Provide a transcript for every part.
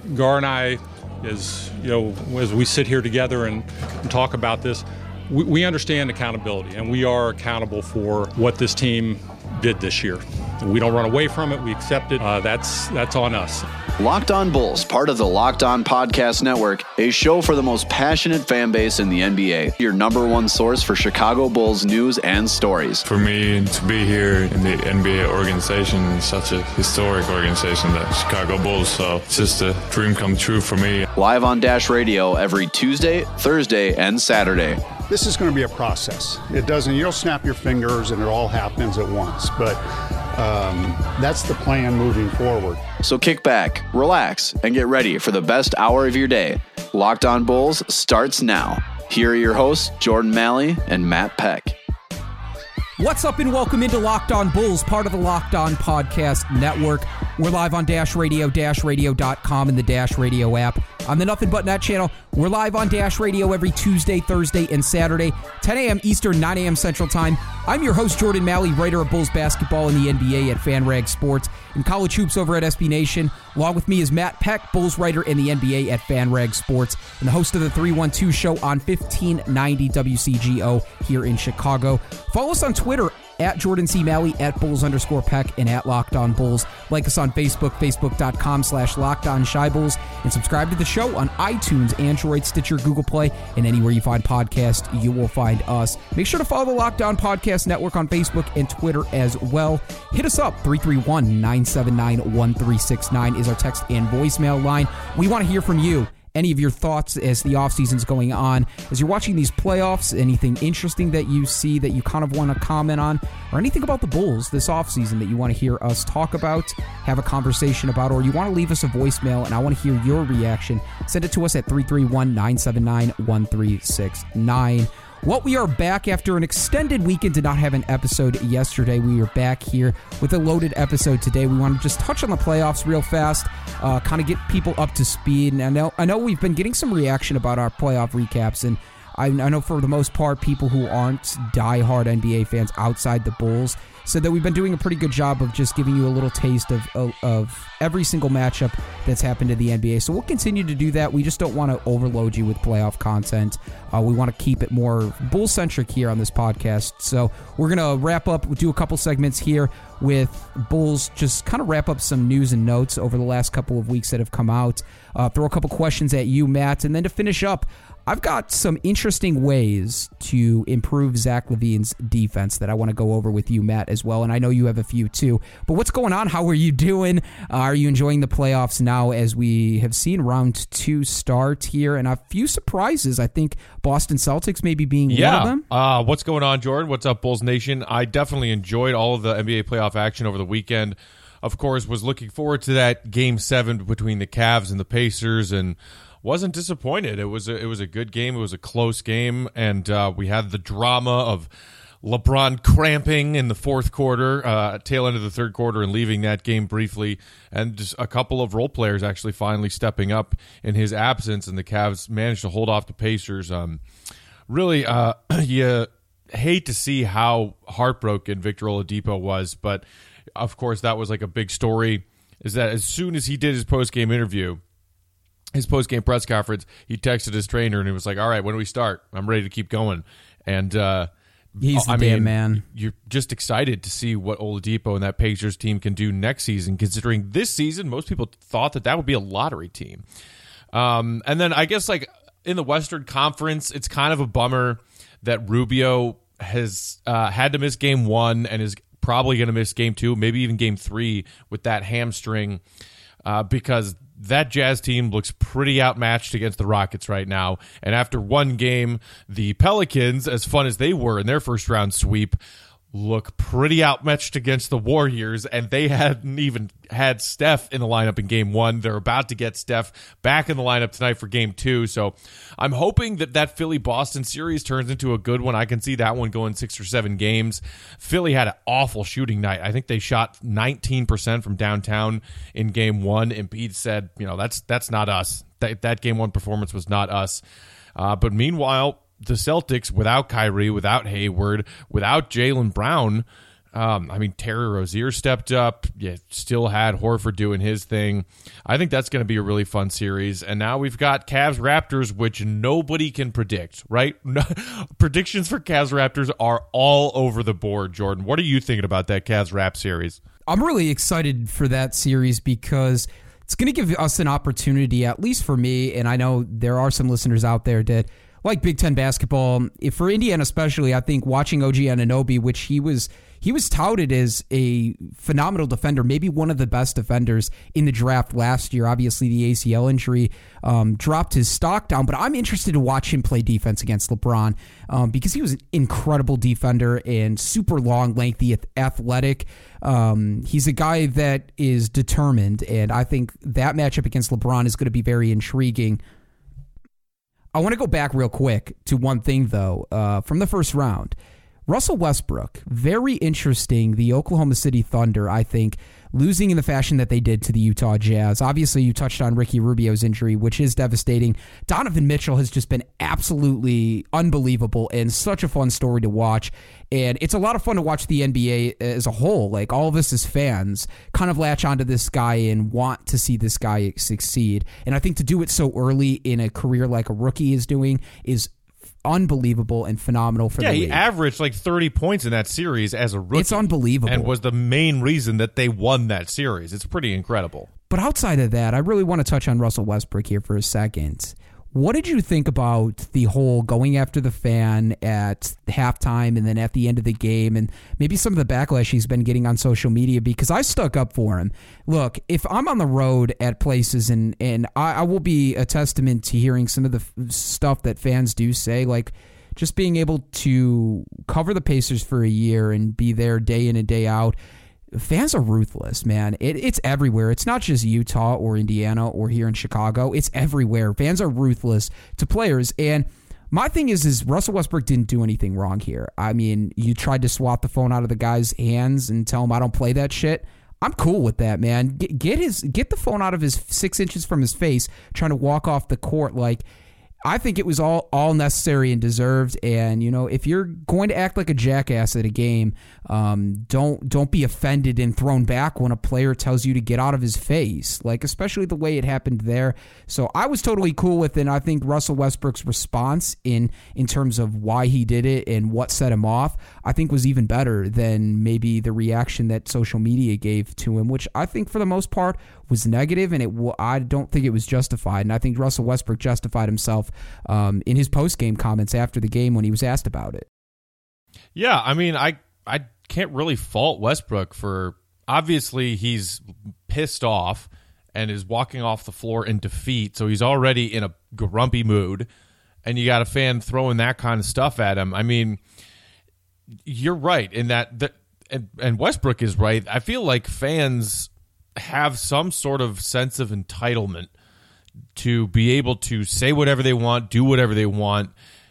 Gar and I, as we sit here together and talk about this, we understand accountability, and we are accountable for what this team did this year. We don't run away from it. We accept it. That's on us. Locked On Bulls, part of the Locked On Podcast Network, a show for the most passionate fan base in the NBA. Your number one source for Chicago Bulls news and stories. For me to be here in the NBA organization, is such a historic organization, the Chicago Bulls, so it's just a dream come true for me. Live on Dash Radio every Tuesday, Thursday, and Saturday. This is going to be a process. You don't snap your fingers and it all happens at once, but that's the plan moving forward. So kick back, relax, and get ready for the best hour of your day. Locked On Bulls starts now. Here are your hosts, Jordan Malley and Matt Peck. What's up and welcome into Locked On Bulls, part of the Locked On Podcast Network. We're live on Dash Radio, DashRadio.com, and the Dash Radio app. On the Nothing But Net channel, we're live on Dash Radio every Tuesday, Thursday, and Saturday, 10 a.m. Eastern, 9 a.m. Central Time. I'm your host, Jordan Malley, writer of Bulls basketball in the NBA at FanRag Sports and college hoops over at SB Nation. Along with me is Matt Peck, Bulls writer in the NBA at FanRag Sports, and the host of the 312 show on 1590 WCGO here in Chicago. Follow us on Twitter at Jordan C. Malley, at Bulls_Peck, and at Locked On Bulls. Like us on Facebook, Facebook.com/LockedOnShyBulls, and subscribe to the show on iTunes, Android, Stitcher, Google Play, and anywhere you find podcasts, you will find us. Make sure to follow the Locked On Podcast Network on Facebook and Twitter as well. Hit us up, 331-979-1369 is our text and voicemail line. We want to hear from you. Any of your thoughts as the offseason's going on, as you're watching these playoffs, anything interesting that you see that you kind of want to comment on, or anything about the Bulls this offseason that you want to hear us talk about, have a conversation about, or you want to leave us a voicemail and I want to hear your reaction, send it to us at 331-979-1369. Well, we are back after an extended weekend. Did not have an episode yesterday. We are back here with a loaded episode today. We want to just touch on the playoffs real fast, kind of get people up to speed. And I know we've been getting some reaction about our playoff recaps, and I know for the most part, people who aren't diehard NBA fans outside the Bulls said that we've been doing a pretty good job of just giving you a little taste of every single matchup that's happened in the NBA. So we'll continue to do that. We just don't want to overload you with playoff content. We want to keep it more Bull-centric here on this podcast. So we're going to wrap up, we'll do a couple segments here with Bulls, just kind of wrap up some news and notes over the last couple of weeks that have come out. Throw a couple questions at you, Matt, and then to finish up, I've got some interesting ways to improve Zach LaVine's defense that I want to go over with you, Matt, as well. And I know you have a few too. But what's going on? How are you doing? Are you enjoying the playoffs now as we have seen round 2 start here? And a few surprises. I think Boston Celtics maybe being one of them. What's going on, Jordan? What's up, Bulls Nation? I definitely enjoyed all of the NBA playoff action over the weekend. Of course, was looking forward to that Game 7 between the Cavs and the Pacers, and wasn't disappointed. It was a good game. It was a close game, and we had the drama of LeBron cramping in the fourth quarter, tail end of the third quarter, and leaving that game briefly, and just a couple of role players actually finally stepping up in his absence, and the Cavs managed to hold off the Pacers. Really, you hate to see how heartbroken Victor Oladipo was, but of course that was like a big story, is that as soon as he did his post-game interview, his post-game press conference, he texted his trainer and he was like, all right, when do we start? I'm ready to keep going. And he's the damn man. You're just excited to see what Oladipo and that Pacers team can do next season, considering this season, most people thought that would be a lottery team. And then I guess like in the Western Conference, it's kind of a bummer that Rubio has had to miss Game 1 and is probably going to miss Game 2, maybe even Game 3 with that hamstring, because that Jazz team looks pretty outmatched against the Rockets right now. And after one game, the Pelicans, as fun as they were in their first round sweep, look pretty outmatched against the Warriors, and they hadn't even had Steph in the lineup in Game 1. They're about to get Steph back in the lineup tonight for Game 2, so I'm hoping that Philly-Boston series turns into a good one. I can see that one going 6 or 7 games. Philly had an awful shooting night. I think they shot 19% from downtown in Game 1. Embiid said, that's not us. That Game 1 performance was not us. But meanwhile, the Celtics, without Kyrie, without Hayward, without Jaylen Brown, Terry Rozier stepped up. You still had Horford doing his thing. I think that's going to be a really fun series. And now we've got Cavs-Raptors, which nobody can predict, right? Predictions for Cavs-Raptors are all over the board, Jordan. What are you thinking about that Cavs-Rap series? I'm really excited for that series because it's going to give us an opportunity, at least for me, and I know there are some listeners out there that like Big Ten basketball. If for Indiana especially, I think watching OG Anunoby, which he was touted as a phenomenal defender, maybe one of the best defenders in the draft last year. Obviously, the ACL injury dropped his stock down, but I'm interested to watch him play defense against LeBron because he was an incredible defender and super long, lengthy, athletic. He's a guy that is determined, and I think that matchup against LeBron is going to be very intriguing. I want to go back real quick to one thing, though, from the first round. Russell Westbrook, very interesting. The Oklahoma City Thunder, I think, losing in the fashion that they did to the Utah Jazz. Obviously, you touched on Ricky Rubio's injury, which is devastating. Donovan Mitchell has just been absolutely unbelievable and such a fun story to watch. And it's a lot of fun to watch the NBA as a whole. Like, all of us as fans kind of latch onto this guy and want to see this guy succeed. And I think to do it so early in a career like a rookie is doing is unbelievable and phenomenal for the league. He averaged like 30 points in that series as a rookie. It's unbelievable. And was the main reason that they won that series. It's pretty incredible. But outside of that, I really want to touch on Russell Westbrook here for a second. What did you think about the whole going after the fan at halftime and then at the end of the game, and maybe some of the backlash he's been getting on social media? Because I stuck up for him. Look, if I'm on the road at places, and I will be a testament to hearing some of the stuff that fans do say, like just being able to cover the Pacers for a year and be there day in and day out. Fans are ruthless, man. It's everywhere. It's not just Utah or Indiana or here in Chicago. It's everywhere. Fans are ruthless to players. And my thing is Russell Westbrook didn't do anything wrong here. I mean, you tried to swat the phone out of the guy's hands and tell him I don't play that shit. I'm cool with that, man. Get the phone out of his 6 inches from his face, trying to walk off the court. Like, I think it was all necessary and deserved. And, you know, if you're going to act like a jackass at a game, don't be offended and thrown back when a player tells you to get out of his face, like especially the way it happened there. So I was totally cool with it. And I think Russell Westbrook's response in terms of why he did it and what set him off, I think was even better than maybe the reaction that social media gave to him, which I think for the most part was negative, and I don't think it was justified. And I think Russell Westbrook justified himself in his post-game comments after the game when he was asked about it. Yeah, I mean, I can't really fault Westbrook for, obviously he's pissed off and is walking off the floor in defeat, so he's already in a grumpy mood, and you got a fan throwing that kind of stuff at him. I mean, you're right in that and Westbrook is right. I feel like fans have some sort of sense of entitlement to be able to say whatever they want, do whatever they want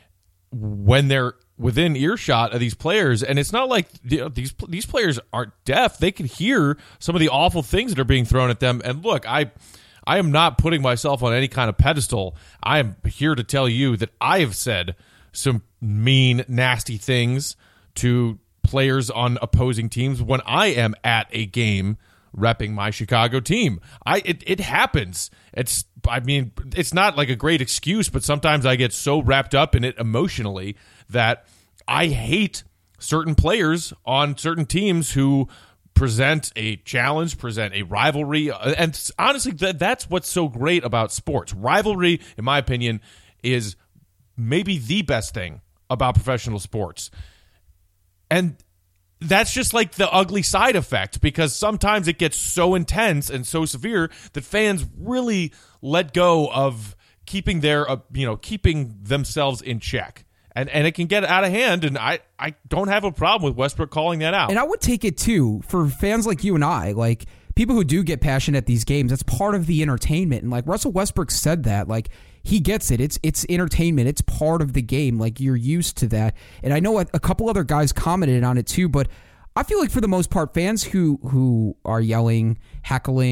when they're within earshot of these players. And it's not like these players aren't deaf. They can hear some of the awful things that are being thrown at them. And look, I am not putting myself on any kind of pedestal. I am here to tell you that I have said some mean, nasty things to players on opposing teams when I am at a game repping my Chicago team. It happens. It's not like a great excuse, but sometimes I get so wrapped up in it emotionally that I hate certain players on certain teams who present a challenge, present a rivalry. And honestly, that's what's so great about sports. Rivalry, in my opinion, is maybe the best thing about professional sports. And that's just like the ugly side effect, because sometimes it gets so intense and so severe that fans really let go of keeping keeping themselves in check. And it can get out of hand, and I don't have a problem with Westbrook calling that out. And I would take it, too, for fans like you and I, like people who do get passionate at these games. That's part of the entertainment. And like Russell Westbrook said that, like, he gets it. It's entertainment. It's part of the game. Like, you're used to that. And I know a couple other guys commented on it too, but I feel like for the most part, fans who are yelling, heckling,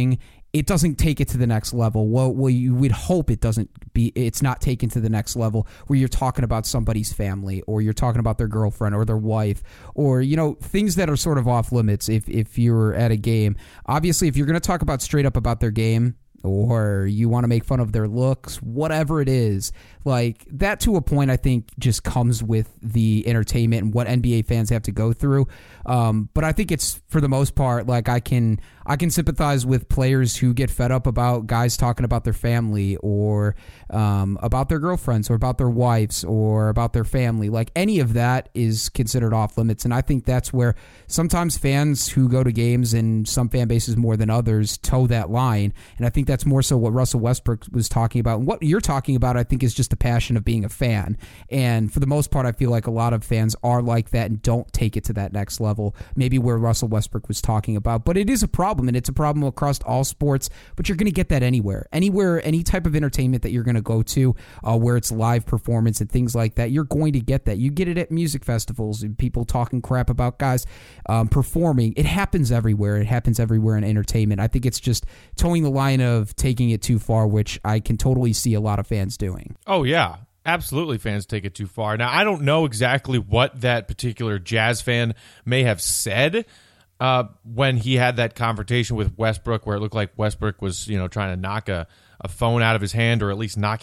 it doesn't take it to the next level. Well, you would hope it's not taken to the next level where you're talking about somebody's family, or you're talking about their girlfriend or their wife, or, things that are sort of off limits if you're at a game. Obviously, if you're going to talk about straight up about their game, or you want to make fun of their looks, whatever it is, like that to a point, I think just comes with the entertainment and what NBA fans have to go through. But I think it's, for the most part, like I can sympathize with players who get fed up about guys talking about their family, or about their girlfriends, or about their wives, or about their family. Like any of that is considered off limits. And I think that's where sometimes fans who go to games, and some fan bases more than others, toe that line. And I think that's more so what Russell Westbrook was talking about. And what you're talking about, I think, is just the passion of being a fan. And for the most part, I feel like a lot of fans are like that and don't take it to that next level, maybe where Russell Westbrook was talking about. But it is a problem, and it's a problem across all sports. But you're going to get that anywhere, any type of entertainment that you're going to go to, where it's live performance and things like that. You're going to get that. You get it at music festivals and people talking crap about guys performing. It happens everywhere. It happens everywhere in entertainment. I think it's just towing the line of taking it too far, which I can totally see a lot of fans doing. Oh, yeah. Absolutely, fans take it too far. Now, I don't know exactly what that particular Jazz fan may have said when he had that confrontation with Westbrook, where it looked like Westbrook was, trying to knock a phone out of his hand, or at least knock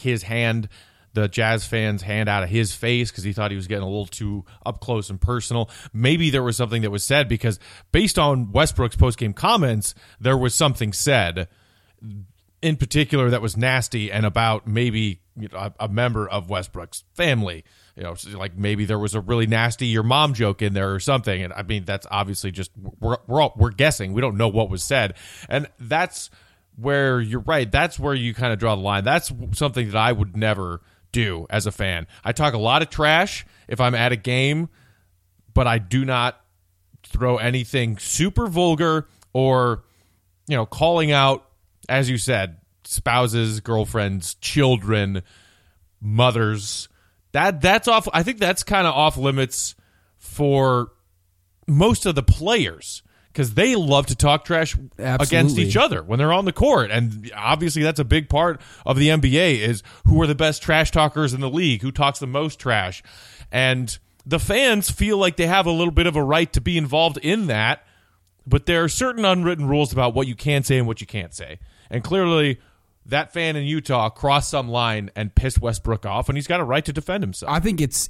the Jazz fan's hand out of his face, because he thought he was getting a little too up close and personal. Maybe there was something that was said, because based on Westbrook's postgame comments, there was something said in particular that was nasty and about maybe a member of Westbrook's family. Like maybe there was a really nasty "your mom" joke in there or something. And I mean, that's obviously just we're guessing. We don't know what was said, and that's where you're right. That's where you kind of draw the line. That's something that I would never do as a fan. I talk a lot of trash if I'm at a game, but I do not throw anything super vulgar or calling out, as you said, spouses, girlfriends, children, mothers. That's off. I think that's kind of off limits for most of the players, because they love to talk trash against each other when they're on the court. And obviously that's a big part of the NBA, is who are the best trash talkers in the league, who talks the most trash. And the fans feel like they have a little bit of a right to be involved in that, but there are certain unwritten rules about what you can say and what you can't say. And clearly that fan in Utah crossed some line and pissed Westbrook off, and he's got a right to defend himself. I think it's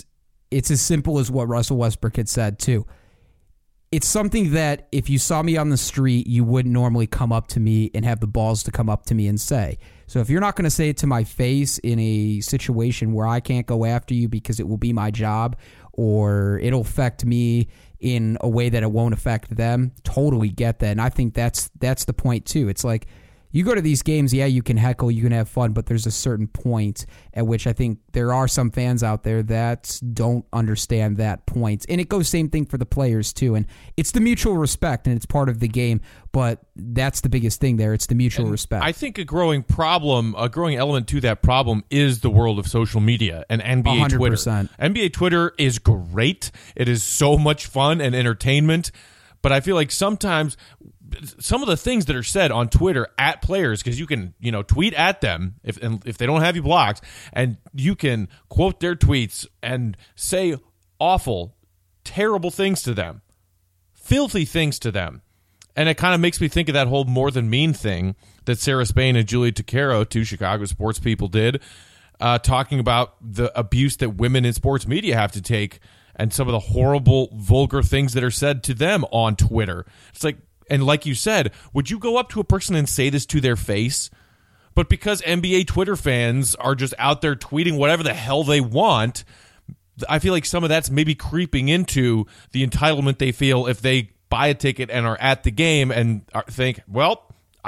as simple as what Russell Westbrook had said too. It's something that if you saw me on the street, you wouldn't normally come up to me and have the balls to come up to me and say. So if you're not going to say it to my face in a situation where I can't go after you because it will be my job, or it'll affect me in a way that it won't affect them, totally get that. And I think that's the point too. It's like, you go to these games, yeah, you can heckle, you can have fun, but there's a certain point at which I think there are some fans out there that don't understand that point. And it goes same thing for the players too. And it's the mutual respect, and it's part of the game, but that's the biggest thing there. It's the mutual respect. I think a growing element to that problem is the world of social media and NBA 100%. Twitter. NBA Twitter is great. It is so much fun and entertainment, but I feel like sometimes some of the things that are said on Twitter at players, because you can, tweet at them if they don't have you blocked, and you can quote their tweets and say awful, terrible things to them, filthy things to them. And it kind of makes me think of that whole More Than Mean thing that Sarah Spain and Julia Tuccaro, two Chicago sports people, did, talking about the abuse that women in sports media have to take and some of the horrible, vulgar things that are said to them on Twitter. It's like, and like you said, would you go up to a person and say this to their face? But because NBA Twitter fans are just out there tweeting whatever the hell they want, I feel like some of that's maybe creeping into the entitlement they feel if they buy a ticket and are at the game and think, well,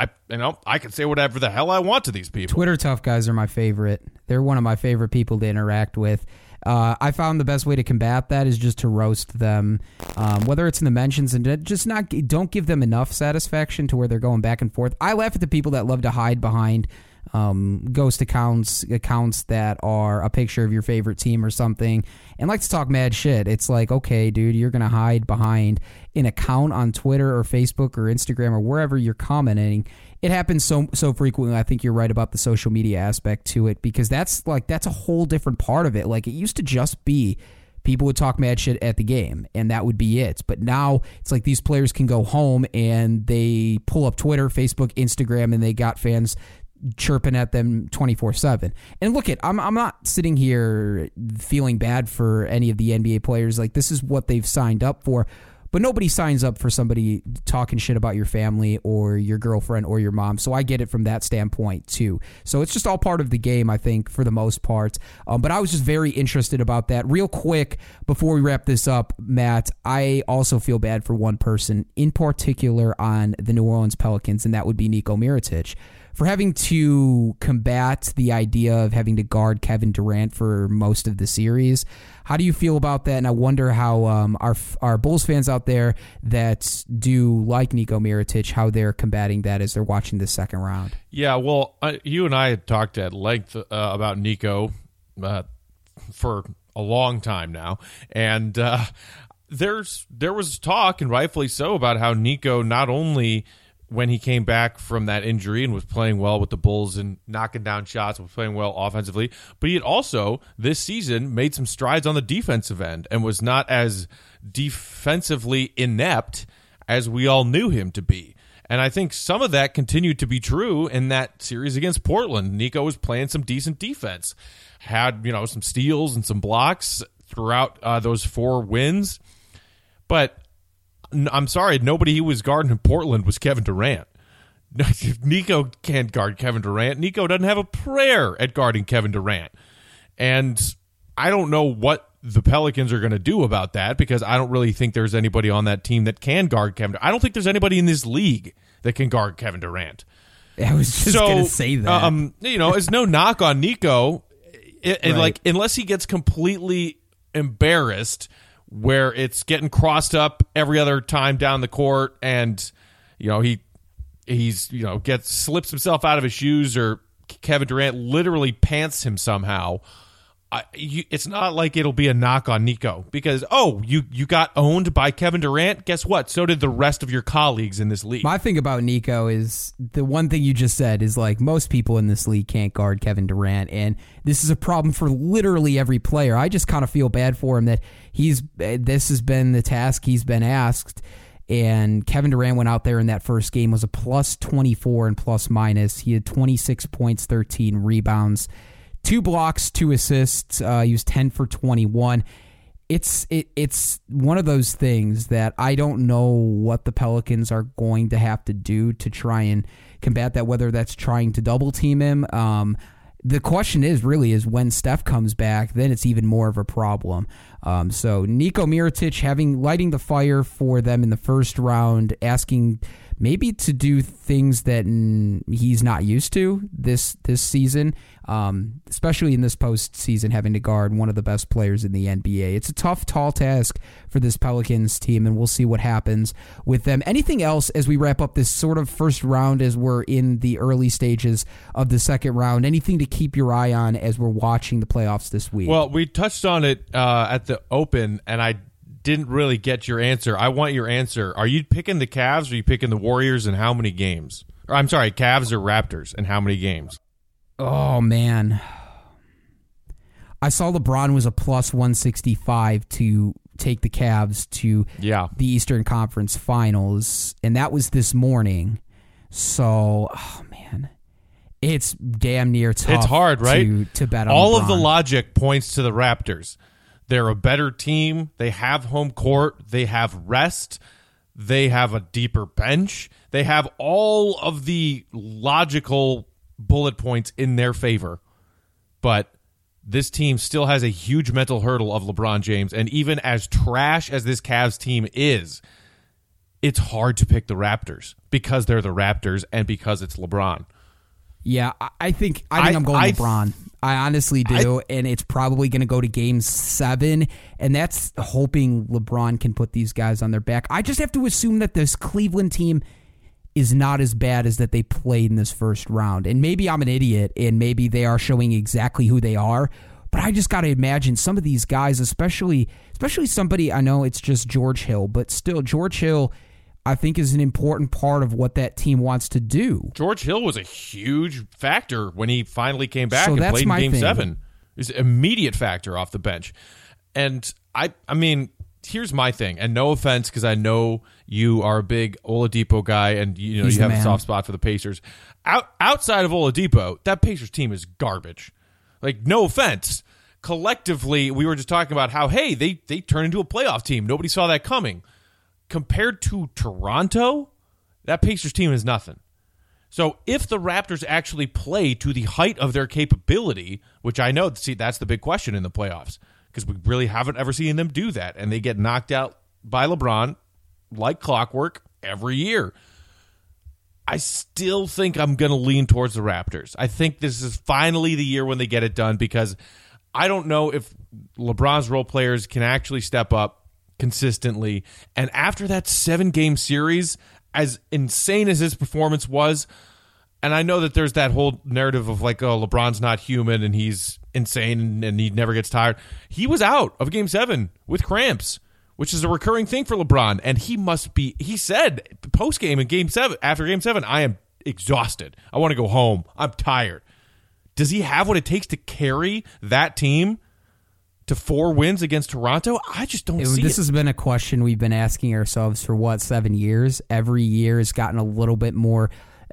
I can say whatever the hell I want to these people. Twitter tough guys are my favorite. They're one of my favorite people to interact with. I found the best way to combat that is just to roast them, whether it's in the mentions, and just don't give them enough satisfaction to where they're going back and forth. I laugh at the people that love to hide behind ghost accounts that are a picture of your favorite team or something, and like to talk mad shit. It's like, okay, dude, you're going to hide behind an account on Twitter or Facebook or Instagram or wherever you're commenting. It happens so frequently. I think you're right about the social media aspect to it, because that's a whole different part of it. Like, it used to just be people would talk mad shit at the game, and that would be it. But now it's like these players can go home and they pull up Twitter, Facebook, Instagram, and they got fans chirping at them 24/7. And look, I'm not sitting here feeling bad for any of the NBA players. Like, this is what they've signed up for. But nobody signs up for somebody talking shit about your family or your girlfriend or your mom. So I get it from that standpoint too. So it's just all part of the game, I think, for the most part. But I was just very interested about that. Real quick, before we wrap this up, Matt, I also feel bad for one person in particular on the New Orleans Pelicans, and that would be Niko Mirotic, for having to combat the idea of having to guard Kevin Durant for most of the series. How do you feel about that? And I wonder how our Bulls fans out there that do like Niko Mirotic, how they're combating that as they're watching the second round. Yeah, well, you and I had talked at length about Niko for a long time now, and there was talk, and rightfully so, about how Niko, not only when he came back from that injury and was playing well with the Bulls and knocking down shots, was playing well offensively, but he had also this season made some strides on the defensive end and was not as defensively inept as we all knew him to be. And I think some of that continued to be true in that series against Portland. Niko was playing some decent defense, had some steals and some blocks throughout those 4 wins, but I'm sorry, nobody he was guarding in Portland was Kevin Durant. Niko can't guard Kevin Durant. Niko doesn't have a prayer at guarding Kevin Durant. And I don't know what the Pelicans are going to do about that, because I don't really think there's anybody on that team that can guard Kevin Durant. I don't think there's anybody in this league that can guard Kevin Durant. I was just going to say that. It's no knock on Niko. Right. Unless he gets completely embarrassed, where it's getting crossed up every other time down the court, and he slips himself out of his shoes, or Kevin Durant literally pants him somehow. It's not like it'll be a knock on Niko, because you got owned by Kevin Durant. Guess what? So did the rest of your colleagues in this league. My thing about Niko is the one thing you just said is, like, most people in this league can't guard Kevin Durant, and this is a problem for literally every player. I just kind of feel bad for him that this has been the task he's been asked. And Kevin Durant went out there in that first game, was a plus 24 and plus minus. He had 26 points, 13 rebounds, 2 blocks, 2 assists. He was 10 for 21. It's one of those things that I don't know what the Pelicans are going to have to do to try and combat that, whether that's trying to double team him. The question is when Steph comes back, then it's even more of a problem. So Niko Mirotic lighting the fire for them in the first round, asking maybe to do things that he's not used to this season, especially in this postseason, having to guard one of the best players in the NBA. It's a tough, tall task for this Pelicans team, and we'll see what happens with them. Anything else as we wrap up this sort of first round, as we're in the early stages of the second round? Anything to keep your eye on as we're watching the playoffs this week? Well, we touched on it at the Open, and I didn't really get your answer. I want your answer. Are you picking the Cavs, or are you picking the Warriors, and how many games? Or, I'm sorry, Cavs or Raptors, and how many games? Oh, man. I saw LeBron was a plus 165 to take the Cavs to the Eastern Conference Finals, and that was this morning. So, man, it's damn near tough. It's hard, right? To bet on all LeBron. of the logic points to the Raptors. They're a better team. They have home court. They have rest. They have a deeper bench. They have all of the logical bullet points in their favor. But this team still has a huge mental hurdle of LeBron James. And even as trash as this Cavs team is, it's hard to pick the Raptors because they're the Raptors and because it's LeBron. Yeah, I think I'm going LeBron. I honestly do, and it's probably going to go to Game 7, and that's hoping LeBron can put these guys on their back. I just have to assume that this Cleveland team is not as bad as that they played in this first round. And maybe I'm an idiot, and maybe they are showing exactly who they are, but I just got to imagine some of these guys, especially somebody, I know it's just George Hill, but still, George Hill, I think, is an important part of what that team wants to do. George Hill was a huge factor when he finally came back So and that's played in my Game thing. 7. He's an immediate factor off the bench. And I mean, here's my thing, and no offense, because I know you are a big Oladipo guy, and you He's have the a man. soft spot for the Pacers. Outside of Oladipo, that Pacers team is garbage. Like, no offense. Collectively, we were just talking about how, hey, they turned into a playoff team. Nobody saw that coming. Compared to Toronto, that Pacers team is nothing. So if the Raptors actually play to the height of their capability, which I know, see, that's the big question in the playoffs, because we really haven't ever seen them do that, and they get knocked out by LeBron like clockwork every year. I still think I'm going to lean towards the Raptors. I think this is finally the year when they get it done, because I don't know if LeBron's role players can actually step up consistently. And after that 7-game series, as insane as his performance was, and I know that there's that whole narrative of like, oh, LeBron's not human and he's insane and he never gets tired. He was out of Game 7 with cramps, which is a recurring thing for LeBron. And he said post-game in Game 7, after Game 7, I am exhausted. I want to go home. I'm tired. Does he have what it takes to carry that team to 4 wins against Toronto? I just don't see it. This has been a question we've been asking ourselves for, 7 years? Every year has gotten a little bit more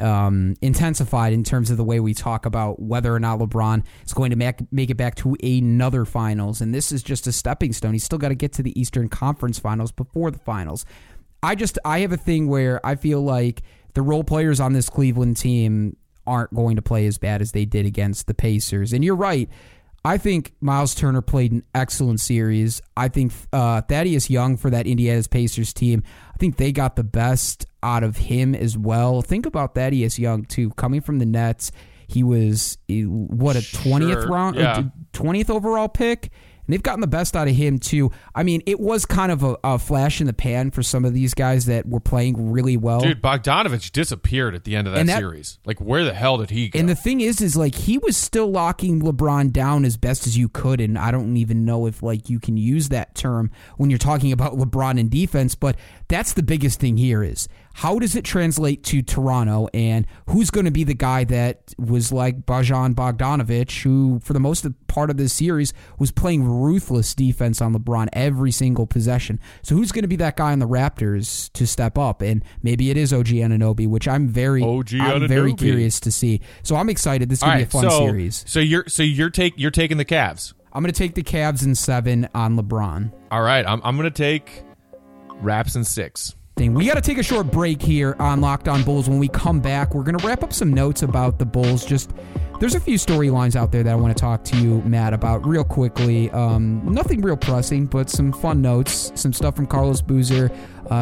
intensified in terms of the way we talk about whether or not LeBron is going to make it back to another finals. And this is just a stepping stone. He's still got to get to the Eastern Conference Finals before the finals. I have a thing where I feel like the role players on this Cleveland team aren't going to play as bad as they did against the Pacers. And you're right. I think Miles Turner played an excellent series. I think Thaddeus Young for that Indiana Pacers team, I think they got the best out of him as well. Think about Thaddeus Young, too. Coming from the Nets, he was, a 20th round, yeah. 20th overall pick? And they've gotten the best out of him, too. I mean, it was kind of a flash in the pan for some of these guys that were playing really well. Dude, Bogdanovich disappeared at the end of that series. Like, where the hell did he go? And the thing is like, he was still locking LeBron down as best as you could, and I don't even know if, like, you can use that term when you're talking about LeBron in defense, but that's the biggest thing here is, how does it translate to Toronto, and who's going to be the guy that was like Bojan Bogdanovic, who for the most part of this series was playing ruthless defense on LeBron every single possession. So who's going to be that guy on the Raptors to step up? And maybe it is OG Anunoby, which I'm very curious to see. So I'm excited. This is going to be a fun series. So you're taking the Cavs. I'm going to take the Cavs in 7 on LeBron. All right, I'm going to take Raps in 6. We got to take a short break here on Locked On Bulls. When we come back, we're going to wrap up some notes about the Bulls. There's a few storylines out there that I want to talk to you, Matt, about real quickly. Nothing real pressing, but some fun notes, some stuff from Carlos Boozer,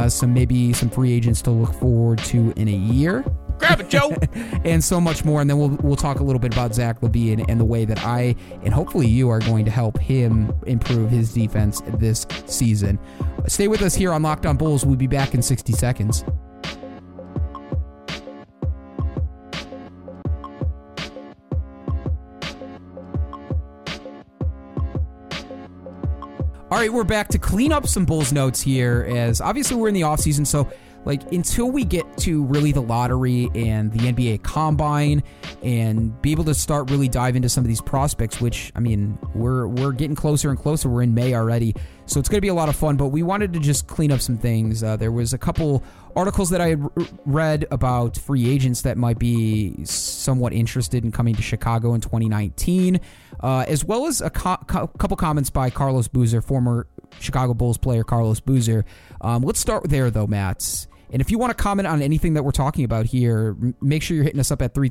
maybe some free agents to look forward to in a year. Grab it, Joe. And so much more. And then we'll talk a little bit about Zach LaVine and the way that I, and hopefully you, are going to help him improve his defense this season. Stay with us here on Locked On Bulls. We'll be back in 60 seconds. All right, we're back to clean up some Bulls notes here, as obviously we're in the offseason, so until we get to really the lottery and the NBA Combine and be able to start really dive into some of these prospects, which, I mean, we're getting closer and closer. We're in May already, so it's going to be a lot of fun, but we wanted to just clean up some things. There was a couple articles that I had read about free agents that might be somewhat interested in coming to Chicago in 2019, as well as a couple comments by Carlos Boozer, former Chicago Bulls player Carlos Boozer. Let's start there, though, Matt. And if you want to comment on anything that we're talking about here, make sure you're hitting us up at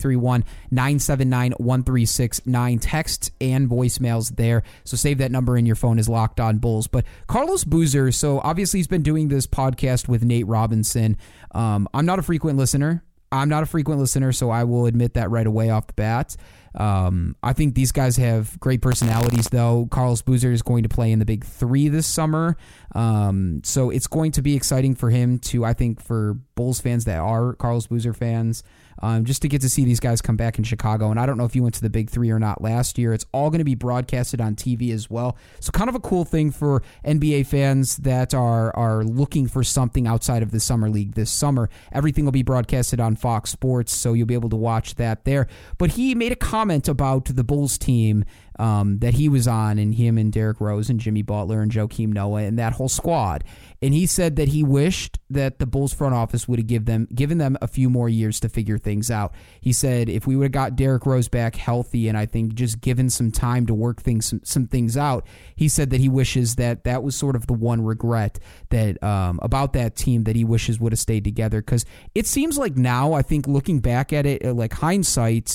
331-979-1369. Text and voicemails there. So save that number in your phone as Locked On Bulls. But Carlos Boozer, so obviously he's been doing this podcast with Nate Robinson. I'm not a frequent listener. I'm not a frequent listener, so I will admit that right away off the bat. I think these guys have great personalities, though. Carlos Boozer is going to play in the Big Three this summer. So it's going to be exciting for him to, I think, for Bulls fans that are Carlos Boozer fans, just to get to see these guys come back in Chicago. And I don't know if you went to the Big Three or not last year. It's all going to be broadcasted on TV as well. So kind of a cool thing for NBA fans that are looking for something outside of the Summer League this summer. Everything will be broadcasted on Fox Sports, so you'll be able to watch that there. But he made a comment about the Bulls team that he was on, and him and Derrick Rose and Jimmy Butler and Joakim Noah and that whole squad. And he said that he wished that the Bulls front office would have given them a few more years to figure things out. He said if we would have got Derrick Rose back healthy and I think just given some time to work some things out, he said that he wishes that was sort of the one regret that about that team that he wishes would have stayed together. Because it seems like now, I think looking back at it, like hindsight,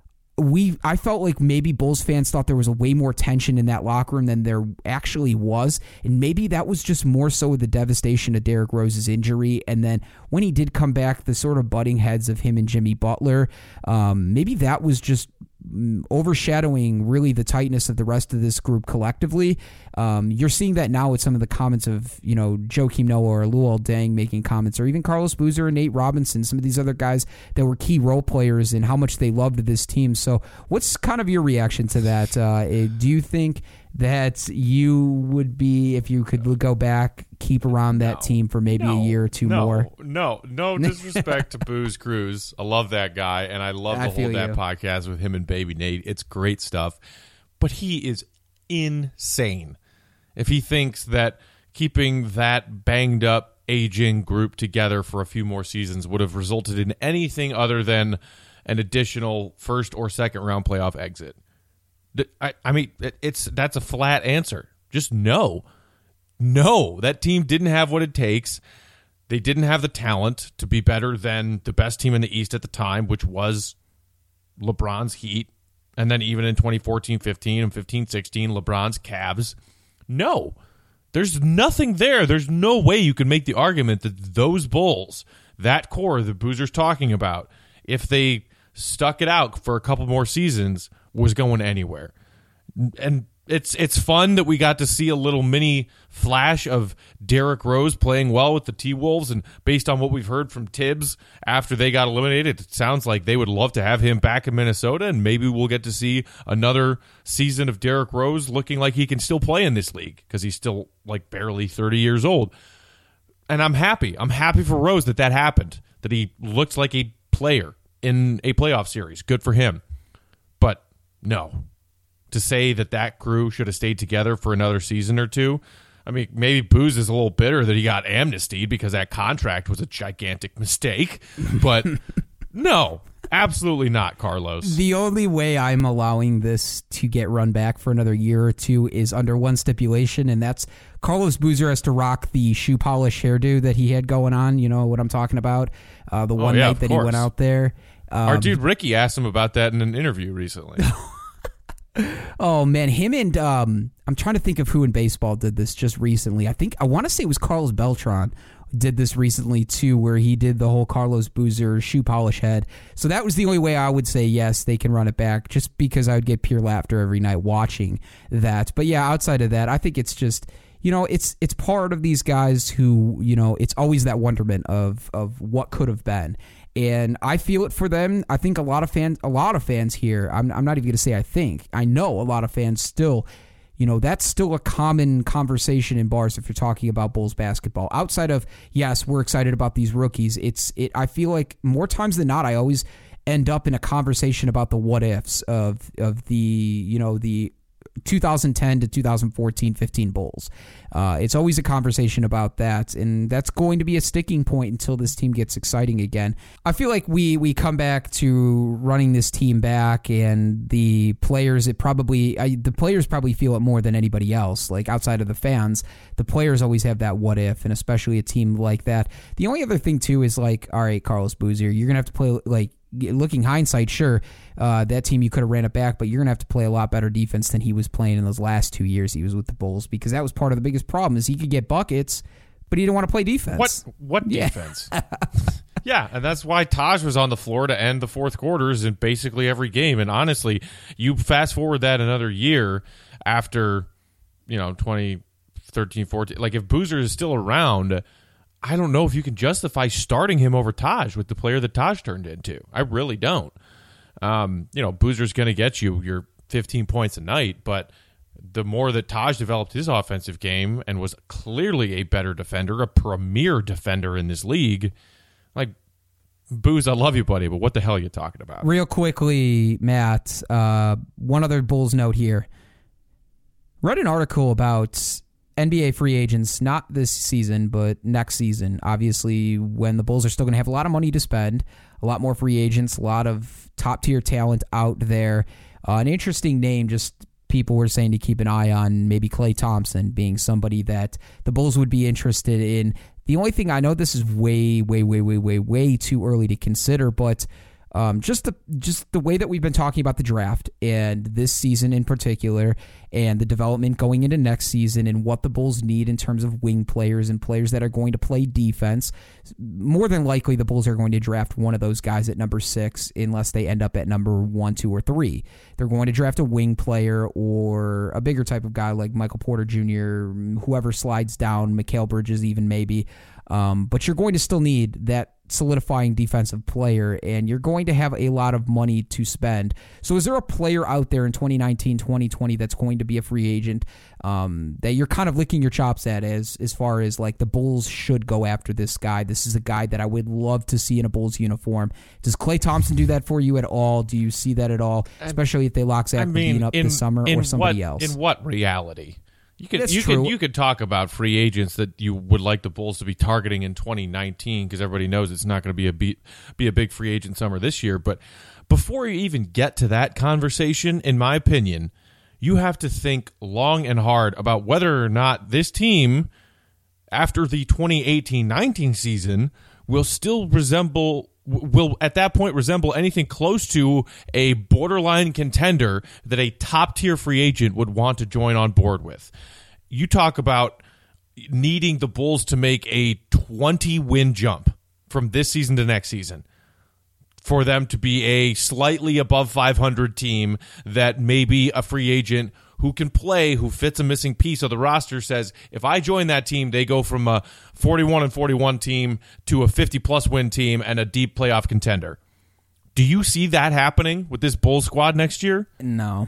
I felt like maybe Bulls fans thought there was a way more tension in that locker room than there actually was. And maybe that was just more so with the devastation of Derrick Rose's injury. And then when he did come back, the sort of butting heads of him and Jimmy Butler, maybe that was just overshadowing really the tightness of the rest of this group collectively. You're seeing that now with some of the comments of, Joakim Noah or Luol Deng making comments, or even Carlos Boozer and Nate Robinson, some of these other guys that were key role players and how much they loved this team. So what's kind of your reaction to that? Do you think that you would be, if you could go back, keep around that team for maybe a year or two more? No disrespect to Booze Cruz. I love that guy, and I love the whole that podcast with him and Baby Nate. It's great stuff. But he is insane if he thinks that keeping that banged up, aging group together for a few more seasons would have resulted in anything other than an additional first or second round playoff exit. I mean, that's a flat answer. Just no. No, that team didn't have what it takes. They didn't have the talent to be better than the best team in the East at the time, which was LeBron's Heat. And then even in 2014-15 and 15-16, LeBron's Cavs. No, there's nothing there. There's no way you can make the argument that those Bulls, that core that Boozer's talking about, if they stuck it out for a couple more seasons, was going anywhere. And it's fun that we got to see a little mini flash of Derrick Rose playing well with the T-Wolves, and based on what we've heard from Tibbs after they got eliminated, it sounds like they would love to have him back in Minnesota, and maybe we'll get to see another season of Derrick Rose looking like he can still play in this league because he's still like barely 30 years old. And I'm happy. I'm happy for Rose that happened, that he looks like a player in a playoff series. Good for him. But no, to say that crew should have stayed together for another season or two, I mean, maybe Booze is a little bitter that he got amnestied because that contract was a gigantic mistake. But no, absolutely not, Carlos. The only way I'm allowing this to get run back for another year or two is under one stipulation, and that's Carlos Boozer has to rock the shoe polish hairdo that he had going on. You know what I'm talking about? The one night that he went out there. Our dude Ricky asked him about that in an interview recently. Oh man, him and I'm trying to think of who in baseball did this just recently. I want to say it was Carlos Beltran did this recently too, where he did the whole Carlos Boozer shoe polish head. So that was the only way I would say yes, they can run it back, just because I would get pure laughter every night watching that. But yeah, outside of that, I think it's just, it's part of these guys who, it's always that wonderment of what could have been. And I feel it for them. I think a lot of fans here, I'm not even going to say I know a lot of fans still, that's still a common conversation in bars if you're talking about Bulls basketball. Outside of, yes, we're excited about these rookies, I feel like more times than not, I always end up in a conversation about the what ifs of the, the 2010 to 2014-15 Bulls. It's always a conversation about that, and that's going to be a sticking point until this team gets exciting again. I feel like we come back to running this team back, and the players probably feel it more than anybody else. Like outside of the fans, the players always have that what if, and especially a team like that. The only other thing too is like, all right, Carlos Boozer, you're gonna have to play like. Looking hindsight, sure, that team you could have ran it back, but you're going to have to play a lot better defense than he was playing in those last 2 years he was with the Bulls, because that was part of the biggest problem is he could get buckets, but he didn't want to play defense. What defense? Yeah, and that's why Taj was on the floor to end the fourth quarters in basically every game. And honestly, you fast forward that another year after, 2013, 14. Like, if Boozer is still around, I don't know if you can justify starting him over Taj with the player that Taj turned into. I really don't. Boozer's going to get you your 15 points a night, but the more that Taj developed his offensive game and was clearly a better defender, a premier defender in this league, like, Booze, I love you, buddy, but what the hell are you talking about? Real quickly, Matt, one other Bulls note here. Read an article about NBA free agents, not this season, but next season. Obviously, when the Bulls are still going to have a lot of money to spend, a lot more free agents, a lot of top-tier talent out there. An interesting name, just people were saying to keep an eye on, maybe Klay Thompson being somebody that the Bulls would be interested in. The only thing, I know this is way too early to consider, but just the way that we've been talking about the draft and this season in particular, and the development going into next season and what the Bulls need in terms of wing players and players that are going to play defense, more than likely the Bulls are going to draft one of those guys at number 6 unless they end up at number 1, 2, or 3. They're going to draft a wing player or a bigger type of guy like Michael Porter Jr., whoever slides down, Mikal Bridges even maybe. But you're going to still need that solidifying defensive player, and you're going to have a lot of money to spend. So is there a player out there in 2019, 2020 that's going to be a free agent that you're kind of licking your chops at as far as like the Bulls should go after this guy? This is a guy that I would love to see in a Bulls uniform. Does Klay Thompson do that for you at all? Do you see that at all? Especially if they lock Zach LaVine up this summer or somebody else. In what reality? You could talk about free agents that you would like the Bulls to be targeting in 2019 because everybody knows it's not going to be a big free agent summer this year. But before you even get to that conversation, in my opinion, you have to think long and hard about whether or not this team, after the 2018-19 season, will at that point resemble anything close to a borderline contender that a top-tier free agent would want to join on board with. You talk about needing the Bulls to make a 20-win jump from this season to next season for them to be a slightly above 500 team that maybe a free agent who can play, who fits a missing piece of the roster says, if I join that team, they go from a 41-41 team to a 50-plus win team and a deep playoff contender. Do you see that happening with this Bulls squad next year? No.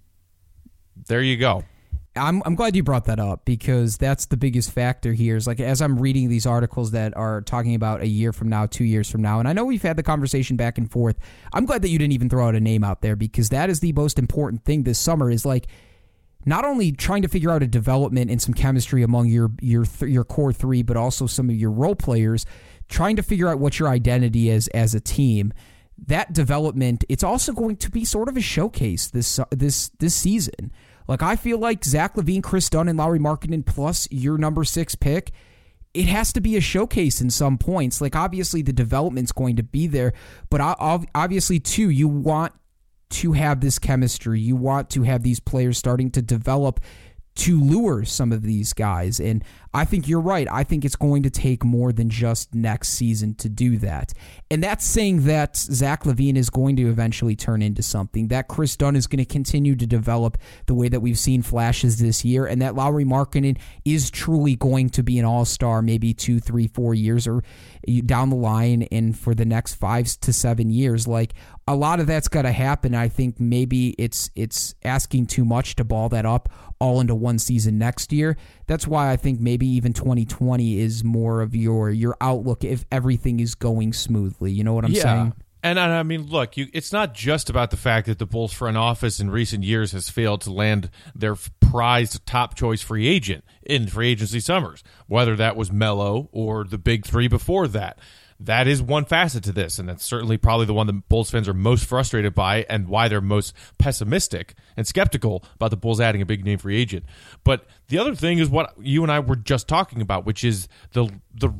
There you go. I'm glad you brought that up because that's the biggest factor here. Is like as I'm reading these articles that are talking about a year from now, 2 years from now, and I know we've had the conversation back and forth. I'm glad that you didn't even throw out a name out there because that is the most important thing this summer is like not only trying to figure out a development and some chemistry among your core three, but also some of your role players, trying to figure out what your identity is as a team. That development, it's also going to be sort of a showcase this season. Like I feel like Zach LaVine, Chris Dunn, and Lauri Markkanen plus your number 6 pick, it has to be a showcase in some points. Like obviously the development's going to be there, but obviously too, you want to have this chemistry. You want to have these players starting to develop to lure some of these guys. And I think you're right. I think it's going to take more than just next season to do that. And that's saying that Zach LaVine is going to eventually turn into something, that Chris Dunn is going to continue to develop the way that we've seen flashes this year, and that Lauri Markkanen is truly going to be an all-star maybe 2, 3, 4 years or down the line and for the next 5 to 7 years. Like a lot of that's got to happen. I think maybe it's asking too much to ball that up all into one season next year. That's why I think maybe even 2020 is more of your outlook if everything is going smoothly. You know what I'm saying? And I mean, look, it's not just about the fact that the Bulls front office in recent years has failed to land their prized top choice free agent in free agency summers, whether that was Melo or the big three before that. That is one facet to this, and that's certainly probably the one that Bulls fans are most frustrated by and why they're most pessimistic and skeptical about the Bulls adding a big name free agent. But the other thing is what you and I were just talking about, which is the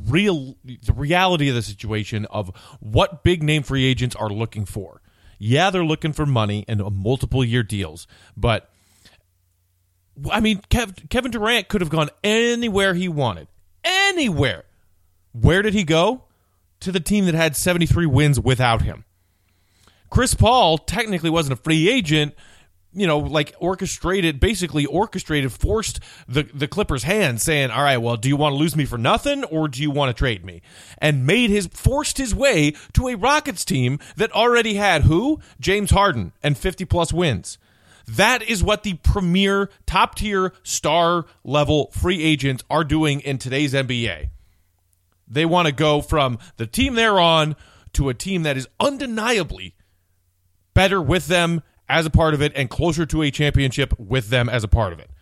reality of the situation of what big name free agents are looking for. Yeah, they're looking for money and multiple year deals, but I mean, Kevin Durant could have gone anywhere he wanted. Anywhere. Where did he go? to the team that had 73 wins without him. Chris Paul technically wasn't a free agent, basically orchestrated, forced the Clippers' hand, saying, all right, well, do you want to lose me for nothing or do you want to trade me? And forced his way to a Rockets team that already had who? James Harden and 50-plus wins. That is what the premier, top-tier, star-level free agents are doing in today's NBA. They want to go from the team they're on to a team that is undeniably better with them as a part of it and closer to a championship with them as a part of it.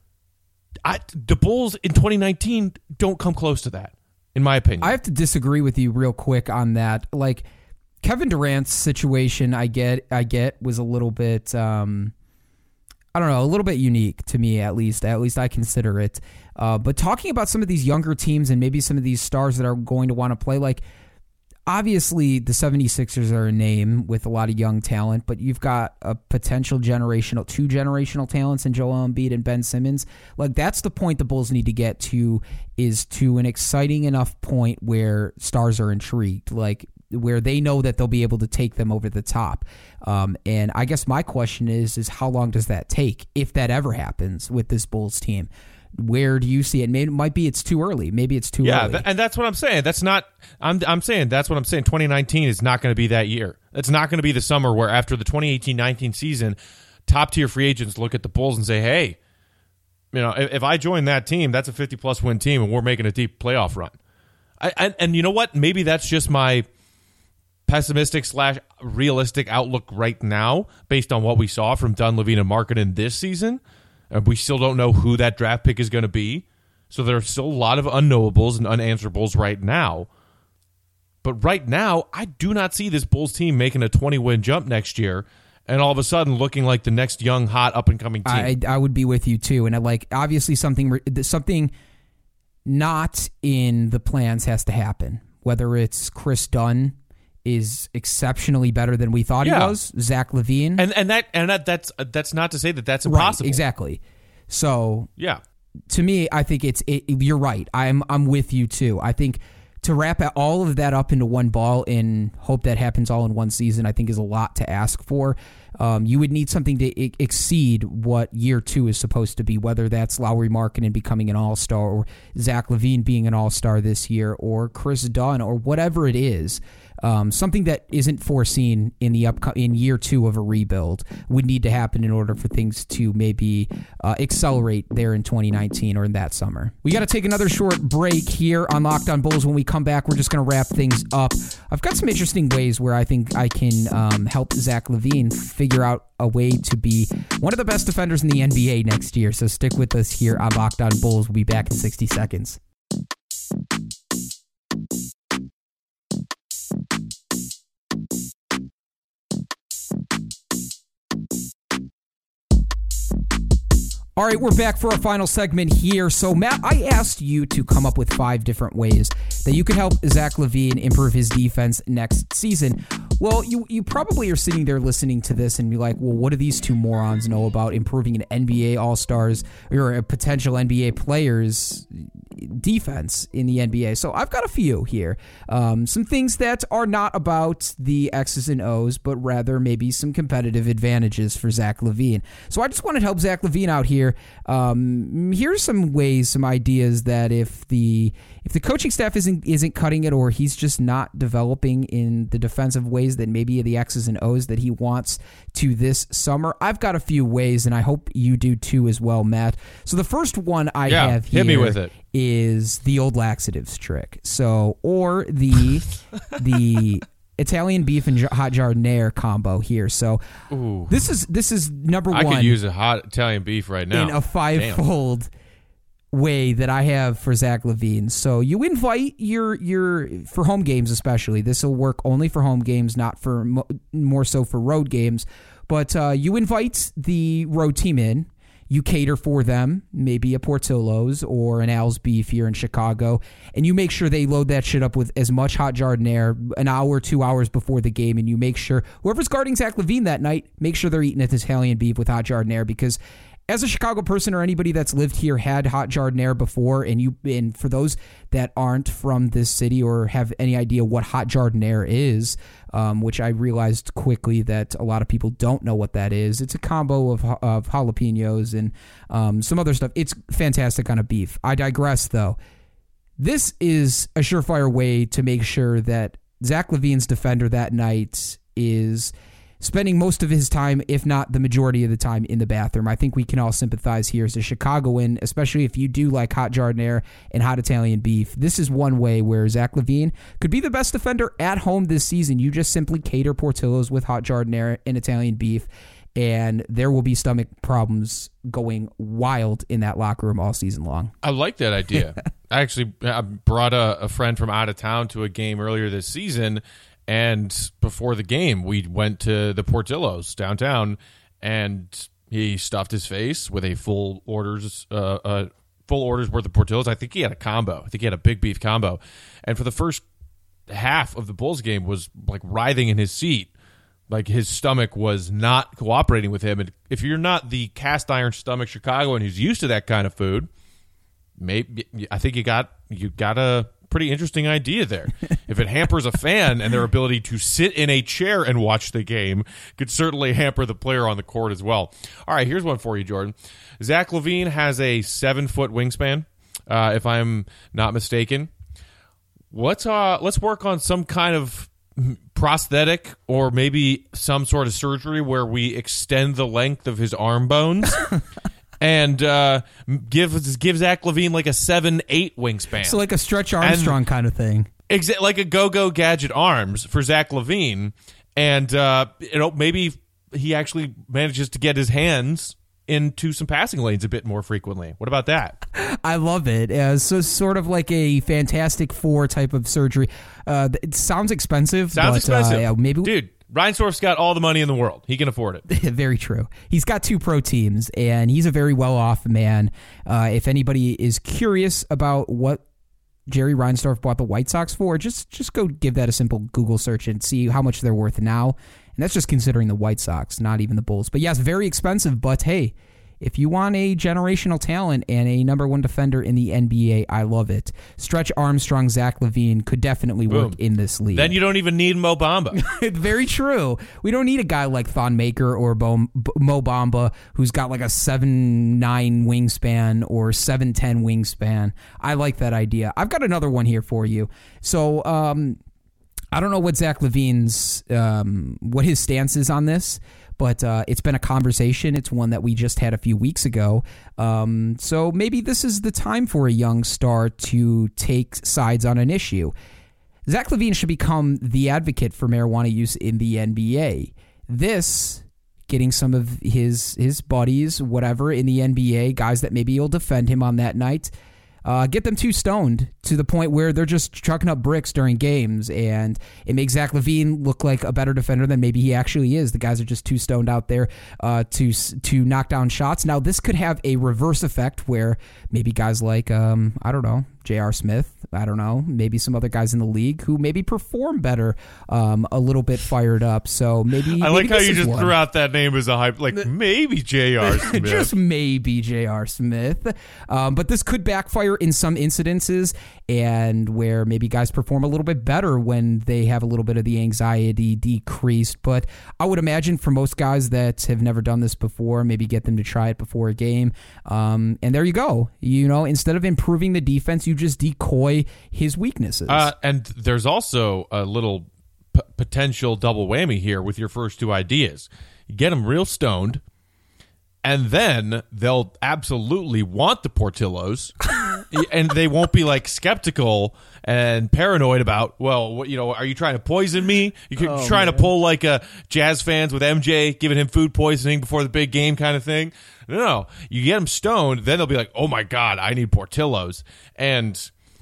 The Bulls in 2019 don't come close to that, in my opinion. I have to disagree with you real quick on that. Like, Kevin Durant's situation, I get was a little bit, a little bit unique to me, at least. At least I consider it. But talking about some of these younger teams and maybe some of these stars that are going to want to play, like, obviously, the 76ers are a name with a lot of young talent, but you've got a potential two generational talents in Joel Embiid and Ben Simmons. Like, that's the point the Bulls need to get to, is to an exciting enough point where stars are intrigued, like where they know that they'll be able to take them over the top. And I guess my question is how long does that take, if that ever happens with this Bulls team? Where do you see it? Maybe it's too early. Maybe it's too early. And that's what I'm saying. That's not. I'm saying that's what I'm saying. 2019 is not going to be that year. It's not going to be the summer where after the 2018-19 season, top tier free agents look at the Bulls and say, "Hey, if I join that team, that's a 50+ win team, and we're making a deep playoff run." And you know what? Maybe that's just my pessimistic / realistic outlook right now, based on what we saw from Dunleavy and Markkanen this season. We still don't know who that draft pick is going to be. So there are still a lot of unknowables and unanswerables right now. But right now, I do not see this Bulls team making a 20-win jump next year and all of a sudden looking like the next young, hot, up-and-coming team. I would be with you, too. And obviously something not in the plans has to happen. Whether it's Chris Dunn is exceptionally better than we thought he was. Zach LaVine, and that's not to say that that's impossible. Right, exactly. So yeah, to me, I think you're right. I'm with you too. I think to wrap all of that up into one ball and hope that happens all in one season, I think is a lot to ask for. You would need something to exceed what year 2 is supposed to be, whether that's Lauri Markkanen becoming an all-star or Zach LaVine being an all-star this year or Chris Dunn or whatever it is. Something that isn't foreseen in in year 2 of a rebuild would need to happen in order for things to maybe accelerate there in 2019 or in that summer. We got to take another short break here on Locked On Bulls. When we come back, we're just going to wrap things up. I've got some interesting ways where I think I can help Zach LaVine figure out a way to be one of the best defenders in the NBA next year. So stick with us here on Locked On Bulls. We'll be back in 60 seconds. All right, we're back for our final segment here. So, Matt, I asked you to come up with 5 different ways that you could help Zach LaVine improve his defense next season. Well, you probably are sitting there listening to this and be like, well, what do these two morons know about improving an NBA All-Stars or a potential NBA player's defense in the NBA? So I've got a few here. Some things that are not about the X's and O's, but rather maybe some competitive advantages for Zach LaVine. So I just wanted to help Zach LaVine out here. Here's some ways, some ideas that if the coaching staff isn't cutting it, or he's just not developing in the defensive ways that maybe the X's and O's that he wants to this summer, I've got a few ways, and I hope you do too as well, Matt. So the first one I have here hit me with it. Is the old laxatives trick. So, or the Italian beef and hot jardiniere combo here. So ooh. This is number one. I could use a hot Italian beef right now. In a 5-fold way that I have for Zach LaVine. So you invite your for home games especially. This will work only for home games, not for more so for road games. But you invite the road team in. You cater for them, maybe a Portillo's or an Al's Beef here in Chicago, and you make sure they load that shit up with as much hot jardiniere an hour, 2 hours before the game, and you make sure whoever's guarding Zach LaVine that night, make sure they're eating an Italian beef with hot jardiniere, because as a Chicago person or anybody that's lived here had hot jardinere before, and for those that aren't from this city or have any idea what hot jardinere is, which I realized quickly that a lot of people don't know what that is. It's a combo of jalapenos and some other stuff. It's fantastic on a beef. I digress, though. This is a surefire way to make sure that Zach LaVine's defender that night is spending most of his time, if not the majority of the time, in the bathroom. I think we can all sympathize here as a Chicagoan, especially if you do like hot jardinere and hot Italian beef. This is one way where Zach LaVine could be the best defender at home this season. You just simply cater Portillo's with hot jardinere and Italian beef, and there will be stomach problems going wild in that locker room all season long. I like that idea. I brought a friend from out of town to a game earlier this season, and before the game, we went to the Portillo's downtown, and he stuffed his face with a full orders worth of Portillo's. I think he had a combo. I think he had a big beef combo. And for the first half of the Bulls game was like writhing in his seat. Like his stomach was not cooperating with him. And if you're not the cast iron stomach Chicagoan who's used to that kind of food, maybe I think you got a pretty interesting idea there. If it hampers a fan and their ability to sit in a chair and watch the game, could certainly hamper the player on the court as well. All right, here's one for you, Jordan. Zach LaVine has a 7-foot wingspan, if I'm not mistaken. Let's work on some kind of prosthetic or maybe some sort of surgery where we extend the length of his arm bones. And give Zach LaVine like a 7'8" wingspan. So like a Stretch Armstrong kind of thing. Like a go-go gadget arms for Zach LaVine. And maybe he actually manages to get his hands into some passing lanes a bit more frequently. What about that? I love it. So sort of like a Fantastic Four type of surgery. It sounds expensive. Maybe Dude, Reinsdorf's got all the money in the world. He can afford it. Very true. He's got 2 pro teams, and he's a very well-off man. If anybody is curious about what Jerry Reinsdorf bought the White Sox for, just go give that a simple Google search and see how much they're worth now. And that's just considering the White Sox, not even the Bulls. But yes, very expensive, but hey, if you want a generational talent and a number 1 defender in the NBA, I love it. Stretch Armstrong, Zach LaVine could definitely work in this league. Then you don't even need Mo Bamba. Very true. We don't need a guy like Thon Maker or Mo Bamba who's got like a 7'9" wingspan or 7'10" wingspan. I like that idea. I've got another one here for you. So I don't know what Zach LaVine's, what his stance is on this, but it's been a conversation. It's one that we just had a few weeks ago. So maybe this is the time for a young star to take sides on an issue. Zach LaVine should become the advocate for marijuana use in the NBA. This, getting some of his buddies, whatever, in the NBA, guys that maybe will defend him on that night, get them too stoned to the point where they're just chucking up bricks during games, and it makes Zach LaVine look like a better defender than maybe he actually is. The guys are just too stoned out there to knock down shots. Now, this could have a reverse effect where maybe guys like, I don't know, J.R. Smith, I don't know, maybe some other guys in the league who maybe perform better, a little bit fired up. So maybe I like how you just threw out that name as a hype, like maybe J.R. Smith. Just maybe J.R. Smith. But this could backfire in some incidences, and where maybe guys perform a little bit better when they have a little bit of the anxiety decreased. But I would imagine for most guys that have never done this before, maybe get them to try it before a game. And there you go. You know, instead of improving the defense, you just decoy his weaknesses. And there's also a little potential double whammy here with your first 2 ideas. You get them real stoned, and then they'll absolutely want the Portillo's, and they won't be like skeptical and paranoid about, well, what, are you trying to poison me? You're trying to pull like a Jazz fans with MJ giving him food poisoning before the big game kind of thing. No, you get them stoned, then they'll be like, oh my God, I need Portillo's. And,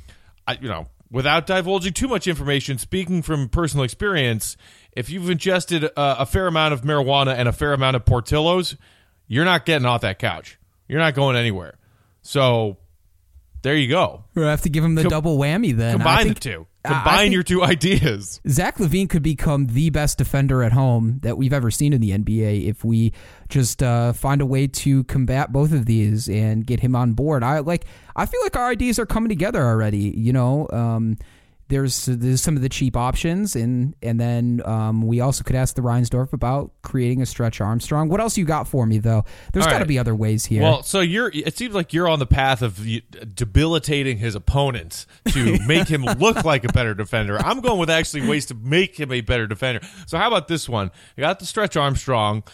without divulging too much information, speaking from personal experience, if you've ingested a fair amount of marijuana and a fair amount of Portillo's, you're not getting off that couch. You're not going anywhere. So there you go. We'll have to give him the double whammy then. Combine the two. Combine your two ideas. Zach LaVine could become the best defender at home that we've ever seen in the NBA if we just find a way to combat both of these and get him on board. I feel like our ideas are coming together already. There's some of the cheap options, and then we also could ask the Reinsdorf about creating a Stretch Armstrong. What else you got for me, though? There's got to be other ways here. Well, so it seems like you're on the path of debilitating his opponents to make him look like a better defender. I'm going with actually ways to make him a better defender. So how about this one? I got the Stretch Armstrong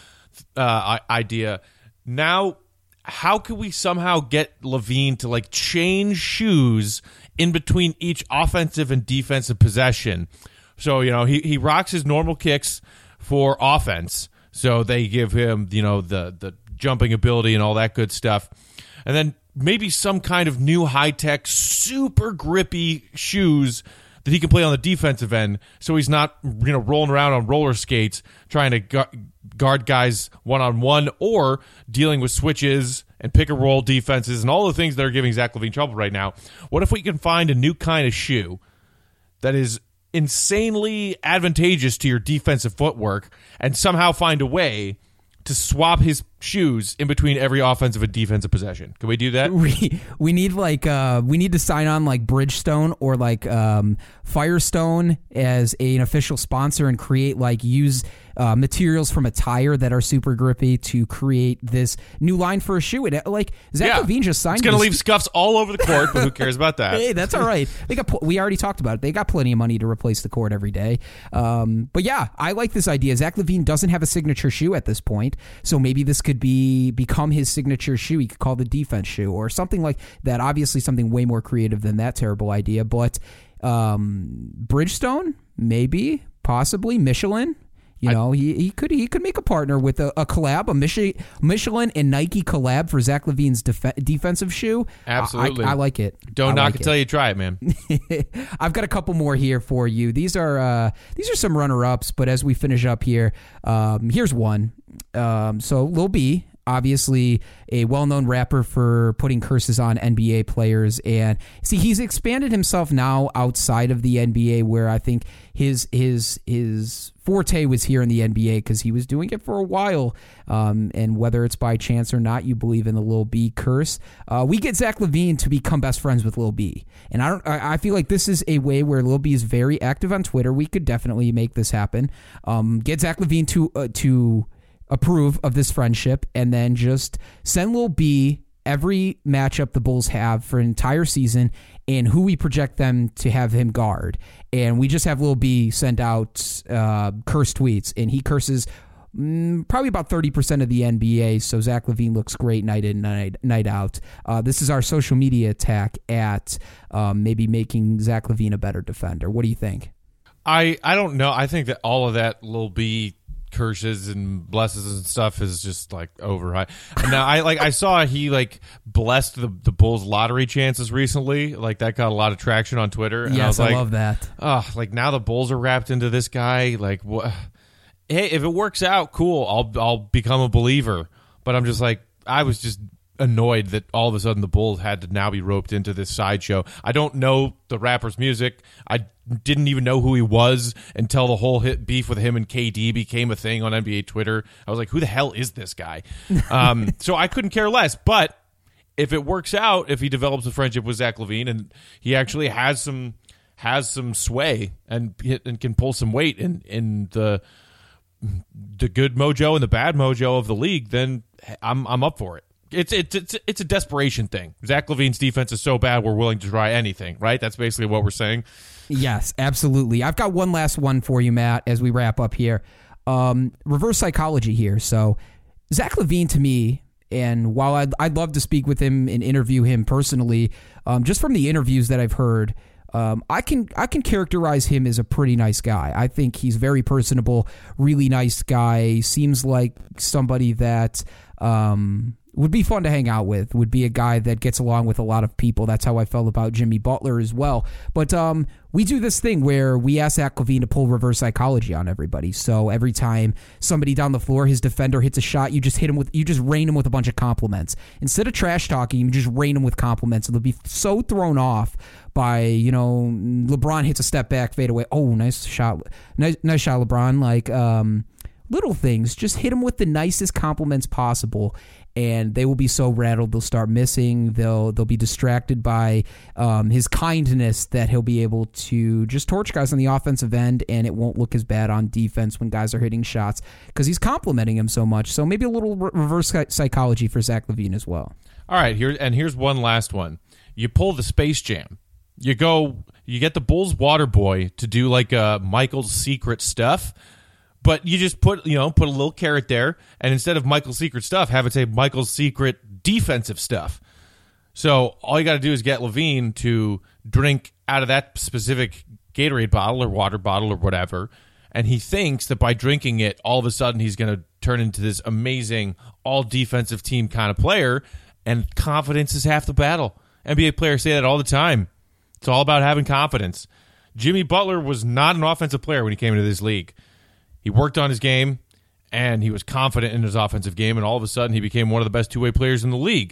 idea. Now, how can we somehow get LaVine to change shoes in between each offensive and defensive possession? So, he rocks his normal kicks for offense. So they give him, the jumping ability and all that good stuff. And then maybe some kind of new high-tech, super grippy shoes that he can play on the defensive end, so he's not, rolling around on roller skates trying to guard guys one-on-one or dealing with switches and pick-and-roll defenses and all the things that are giving Zach LaVine trouble right now. What if we can find a new kind of shoe that is insanely advantageous to your defensive footwork and somehow find a way to swap his shoes in between every offensive and defensive possession? Can we do that? We need we need to sign on Bridgestone or Firestone as an official sponsor and create use materials from a tire that are super grippy to create this new line for a shoe. And Zach LaVine just signed. It's going to leave scuffs all over the court, but who cares about that? Hey, that's all right. We already talked about it. They got plenty of money to replace the court every day. But yeah, I like this idea. Zach LaVine doesn't have a signature shoe at this point, so maybe this could become his signature shoe. He could call the defense shoe or something like that. Obviously, something way more creative than that terrible idea. But Bridgestone, maybe, possibly Michelin. He could make a partner with a collab, a Michelin and Nike collab for Zach LaVine's defensive shoe. Absolutely, I like it. Don't knock it till you try it, man. I've got a couple more here for you. These are some runner-ups, but as we finish up here, here's one. So Lil B, obviously a well-known rapper for putting curses on NBA players, and he's expanded himself now outside of the NBA, where I think his forte was here in the NBA because he was doing it for a while. And whether it's by chance or not, you believe in the Lil B curse. We get Zach LaVine to become best friends with Lil B, and I feel like this is a way where Lil B is very active on Twitter. We could definitely make this happen. Get Zach LaVine to approve of this friendship, and then just send Lil B every matchup the Bulls have for an entire season and who we project them to have him guard. And we just have Lil B send out curse tweets, and he curses probably about 30% of the NBA, so Zach LaVine looks great night in, night out. This is our social media attack at maybe making Zach LaVine a better defender. What do you think? I don't know. I think that all of that Lil B curses and blesses and stuff is just overhyped. Now I saw he blessed the Bulls lottery chances recently. That got a lot of traction on Twitter. And yes, I love that. Oh, now the Bulls are wrapped into this guy. What? Hey, if it works out, cool. I'll become a believer. But I'm just I was just annoyed that all of a sudden the Bulls had to now be roped into this sideshow. I don't know the rapper's music. I didn't even know who he was until the whole hit beef with him and KD became a thing on NBA Twitter. I was like, who the hell is this guy? So I couldn't care less. But if it works out, if he develops a friendship with Zach LaVine and he actually has some sway and can pull some weight in the good mojo and the bad mojo of the league, then I'm up for it. It's a desperation thing. Zach LaVine's defense is so bad we're willing to try anything, right? That's basically what we're saying. Yes, absolutely. I've got one last one for you, Matt, as we wrap up here. Reverse psychology here. So Zach LaVine, to me, and while I'd love to speak with him and interview him personally, just from the interviews that I've heard, I can characterize him as a pretty nice guy. I think he's very personable, really nice guy. Seems like somebody that would be fun to hang out with, would be a guy that gets along with a lot of people. That's how I felt about Jimmy Butler as well. But we do this thing where we ask Zach LaVine to pull reverse psychology on everybody. So every time somebody down the floor, his defender hits a shot, you just rain him with a bunch of compliments. Instead of trash talking, you just rain him with compliments. And they'll be so thrown off by, LeBron hits a step back, fade away. Oh, nice shot. Nice shot, LeBron. Like, little things. Just hit him with the nicest compliments possible, and they will be so rattled they'll start missing. They'll be distracted by his kindness that he'll be able to just torch guys on the offensive end, and it won't look as bad on defense when guys are hitting shots because he's complimenting him so much. So maybe a little reverse psychology for Zach LaVine as well. All right, here's one last one. You pull the Space Jam. You get the Bulls water boy to do like Michael's secret stuff. But you just put a little carrot there, and instead of Michael's secret stuff, have it say Michael's secret defensive stuff. So all you got to do is get LaVine to drink out of that specific Gatorade bottle or water bottle or whatever, and he thinks that by drinking it, all of a sudden he's going to turn into this amazing all-defensive team kind of player, and confidence is half the battle. NBA players say that all the time. It's all about having confidence. Jimmy Butler was not an offensive player when he came into this league. He worked on his game, and he was confident in his offensive game, and all of a sudden he became one of the best two-way players in the league.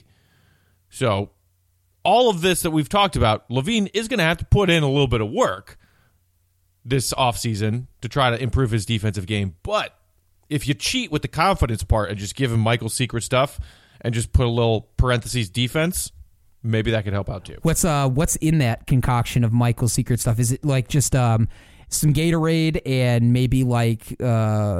So all of this that we've talked about, LaVine is going to have to put in a little bit of work this offseason to try to improve his defensive game. But if you cheat with the confidence part and just give him Michael's secret stuff and just put a little parentheses defense, maybe that could help out too. What's in that concoction of Michael's secret stuff? Is it like just some Gatorade and maybe like a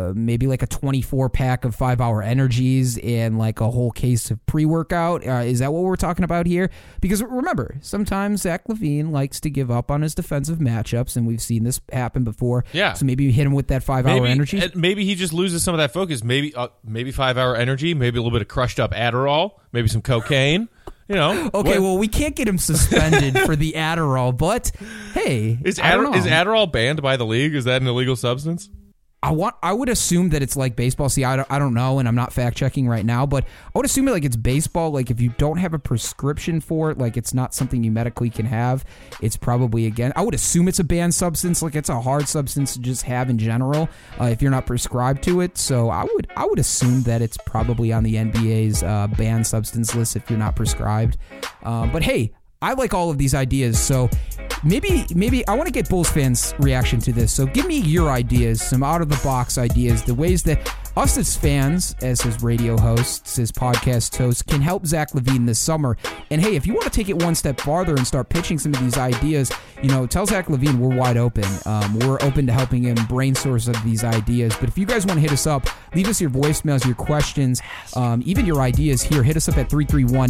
24-pack of 5-Hour Energies and like a whole case of pre-workout? Is that what we're talking about here? Because remember, sometimes Zach LaVine likes to give up on his defensive matchups, and we've seen this happen before. Yeah. So maybe you hit him with that 5-Hour Energy. Maybe he just loses some of that focus. Maybe 5-Hour Energy, maybe a little bit of crushed up Adderall, maybe some cocaine. Okay, well, we can't get him suspended for the Adderall, but hey, is Adderall banned by the league? Is that an illegal substance? I would assume that it's like baseball. See, I don't know, and I'm not fact checking right now, but I would assume like it's baseball. Like if you don't have a prescription for it, like it's not something you medically can have. It's probably I would assume it's a banned substance. Like it's a hard substance to just have in general if you're not prescribed to it. So I would assume that it's probably on the NBA's banned substance list if you're not prescribed. But hey, I like all of these ideas, so maybe I want to get Bulls fans' reaction to this. So give me your ideas, some out-of-the-box ideas, the ways that us as fans, as his radio hosts, his podcast hosts, can help Zach LaVine this summer. And hey, if you want to take it one step farther and start pitching some of these ideas, tell Zach LaVine we're wide open. We're open to helping him brainstorm some of these ideas. But if you guys want to hit us up, leave us your voicemails, your questions, even your ideas here. Hit us up at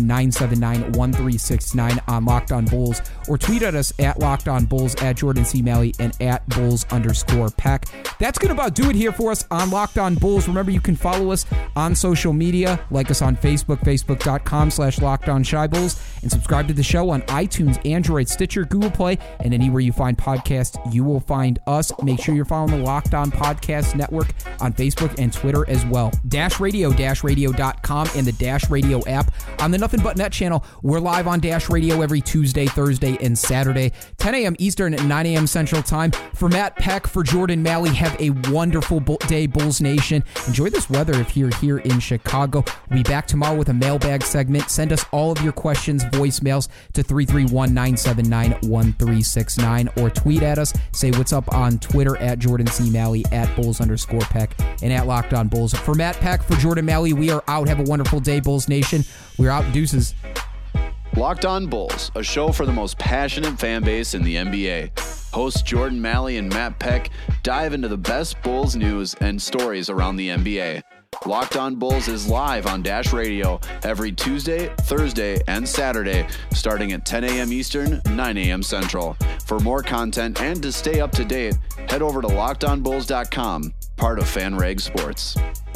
331-979-1369 on Locked On Bulls, or tweet at us at Locked On Bulls, at Jordan C. Malley, and at Bulls_Peck. That's going to about do it here for us on Locked On Bulls. Remember, you can follow us on social media, like us on Facebook, facebook.com/LockedOnShyBulls, and subscribe to the show on iTunes, Android, Stitcher, Google Play, and anywhere you find podcasts, you will find us. Make sure you're following the Locked On Podcast Network on Facebook and Twitter as well. DashRadio.com, and the Dash Radio app on the Nothing But Net channel. We're live on Dash Radio every Tuesday, Thursday, and Saturday, 10 a.m. Eastern and 9 a.m. Central Time. For Matt Peck, for Jordan Malley, have a wonderful day, Bulls Nation. Enjoy this weather if you're here in Chicago. We'll be back tomorrow with a mailbag segment. Send us all of your questions, voicemails to 331-979-1369, or tweet at us. Say what's up on Twitter at Jordan C. Malley, at Bulls_Peck, and at Locked On Bulls. For Matt Peck, for Jordan Malley, we are out. Have a wonderful day, Bulls Nation. We're out. Deuces. Locked On Bulls, a show for the most passionate fan base in the NBA. Hosts Jordan Malley and Matt Peck dive into the best Bulls news and stories around the NBA. Locked On Bulls is live on Dash Radio every Tuesday, Thursday, and Saturday, starting at 10 a.m. Eastern, 9 a.m. Central. For more content and to stay up to date, head over to LockedOnBulls.com, part of FanRag Sports.